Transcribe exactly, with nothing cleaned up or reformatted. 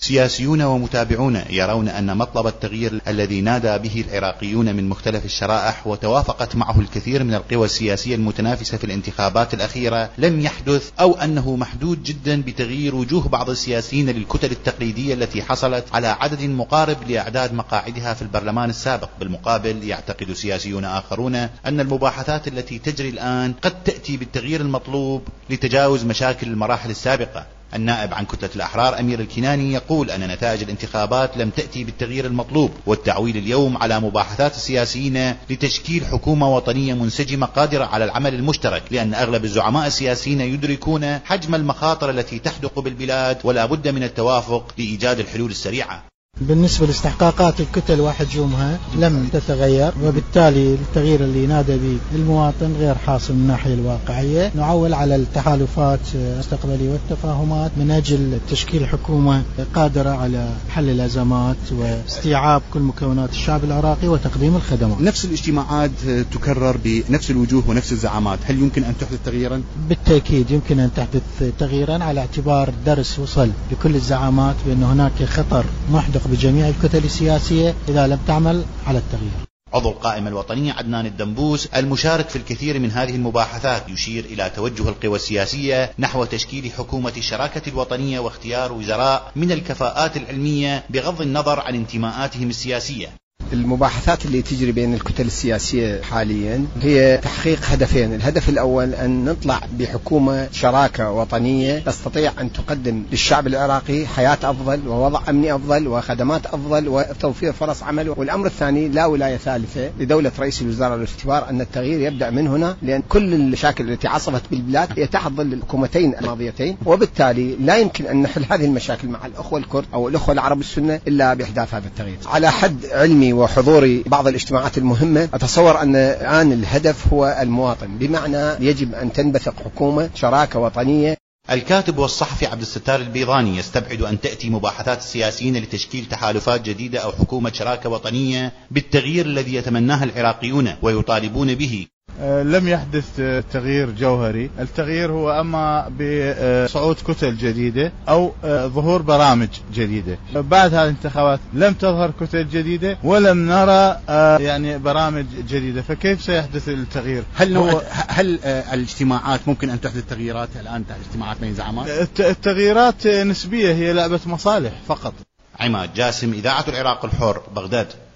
سياسيون ومتابعون يرون أن مطلب التغيير الذي نادى به العراقيون من مختلف الشرائح وتوافقت معه الكثير من القوى السياسية المتنافسة في الانتخابات الأخيرة لم يحدث، أو أنه محدود جدا بتغيير وجوه بعض السياسيين للكتل التقليدية التي حصلت على عدد مقارب لأعداد مقاعدها في البرلمان السابق. بالمقابل يعتقد سياسيون آخرون أن المباحثات التي تجري الآن قد تأتي بالتغيير المطلوب لتجاوز مشاكل المراحل السابقة. النائب عن كتلة الأحرار أمير الكناني يقول أن نتائج الانتخابات لم تأتي بالتغيير المطلوب، والتعويل اليوم على مباحثات السياسيين لتشكيل حكومة وطنية منسجمة قادرة على العمل المشترك، لأن أغلب الزعماء السياسيين يدركون حجم المخاطر التي تحدق بالبلاد ولا بد من التوافق لإيجاد الحلول السريعة. بالنسبة لاستحقاقات الكتل وحجومها لم تتغير، وبالتالي التغيير اللي نادى به المواطن غير حاصل من الناحية الواقعية. نعول على التحالفات المستقبلية والتفاهمات من أجل تشكيل حكومة قادرة على حل الأزمات واستيعاب كل مكونات الشعب العراقي وتقديم الخدمات. نفس الاجتماعات تكرر بنفس الوجوه ونفس الزعامات، هل يمكن أن تحدث تغييرا؟ بالتأكيد يمكن أن تحدث تغييرا، على اعتبار درس وصل لكل الزعامات بأن هناك خطر محدق بجميع الكتل السياسية إذا لم تعمل على التغيير. عضو القائمة الوطنية عدنان الدنبوس المشارك في الكثير من هذه المباحثات يشير إلى توجه القوى السياسية نحو تشكيل حكومة الشراكة الوطنية واختيار وزراء من الكفاءات العلمية بغض النظر عن انتماءاتهم السياسية. المباحثات اللي تجري بين الكتل السياسية حاليا هي تحقيق هدفين. الهدف الأول أن نطلع بحكومة شراكة وطنية تستطيع أن تقدم للشعب العراقي حياة أفضل ووضع أمني أفضل وخدمات أفضل وتوفير فرص عمل. والأمر الثاني لا ولاية ثالثة لدولة رئيس الوزراء باعتبار أن التغيير يبدأ من هنا، لأن كل المشاكل التي عصفت بالبلاد هي تحت ظل الحكومتين الماضيتين، وبالتالي لا يمكن أن نحل هذه المشاكل مع الأخوة الكرد أو الأخوة العرب السنة إلا بإحداث هذا التغيير. على حد علمي وحضوري بعض الاجتماعات المهمة أتصور أن الآن الهدف هو المواطن، بمعنى يجب أن تنبثق حكومة شراكة وطنية. الكاتب والصحفي عبد الستار البيضاني يستبعد أن تأتي مباحثات السياسيين لتشكيل تحالفات جديدة أو حكومة شراكة وطنية بالتغيير الذي يتمناه العراقيون ويطالبون به. لم يحدث تغيير جوهري. التغيير هو أما بصعود كتل جديدة أو ظهور برامج جديدة. بعد هذه الانتخابات لم تظهر كتل جديدة ولم نرى يعني برامج جديدة، فكيف سيحدث التغيير؟ هل هو هل الاجتماعات ممكن أن تحدث تغييرات الآن؟ اجتماعات بين زعماء؟ التغييرات نسبية، هي لعبة مصالح فقط. عماد جاسم، إذاعة العراق الحر، بغداد.